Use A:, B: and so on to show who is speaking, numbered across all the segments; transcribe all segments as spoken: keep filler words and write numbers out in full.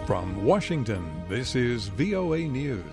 A: From Washington, this is V O A News.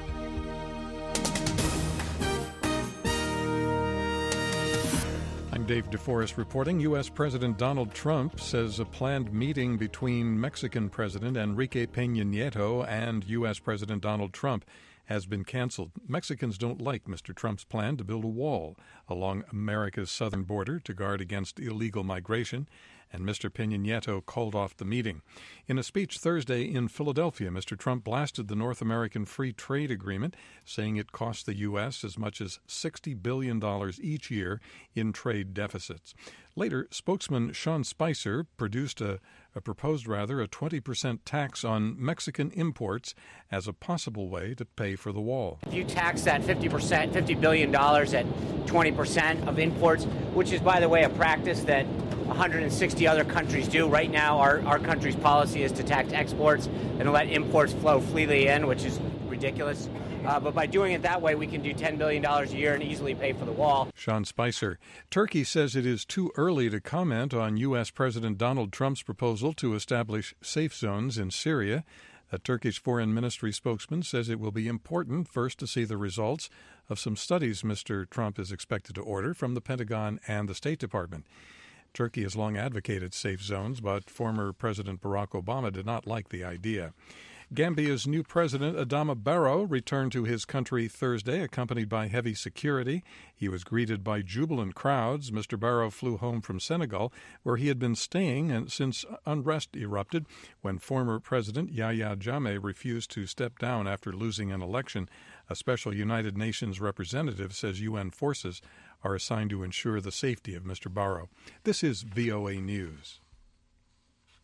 A: I'm Dave DeForest reporting. U S. President Donald Trump says a planned meeting between Mexican President Enrique Peña Nieto and U S. President Donald Trump has been canceled. Mexicans don't like Mister Trump's plan to build a wall along America's southern border to guard against illegal migration, and Mister Peña Nieto called off the meeting. In a speech Thursday in Philadelphia, Mister Trump blasted the North American Free Trade Agreement, saying it costs the U S as much as sixty billion dollars each year in trade deficits. Later, spokesman Sean Spicer produced a, a proposed rather a twenty percent tax on Mexican imports as a possible way to pay for the wall.
B: If you tax that fifty percent, fifty billion dollars at twenty percent of imports, which is, by the way, a practice that one hundred sixty other countries do. Right now, our, our country's policy is to tax exports and let imports flow freely in, which is ridiculous. Uh, but by doing it that way, we can do ten billion dollars a year and easily pay for the wall.
A: Sean Spicer. Turkey says it is too early to comment on U S. President Donald Trump's proposal to establish safe zones in Syria. A Turkish foreign ministry spokesman says it will be important first to see the results of some studies Mister Trump is expected to order from the Pentagon and the State Department. Turkey has long advocated safe zones, but former President Barack Obama did not like the idea. Gambia's new president, Adama Barrow, returned to his country Thursday, accompanied by heavy security. He was greeted by jubilant crowds. Mister Barrow flew home from Senegal, where he had been staying and since unrest erupted when former President Yahya Jammeh refused to step down after losing an election. A special United Nations representative says U N forces are assigned to ensure the safety of Mister Barrow. This is V O A News.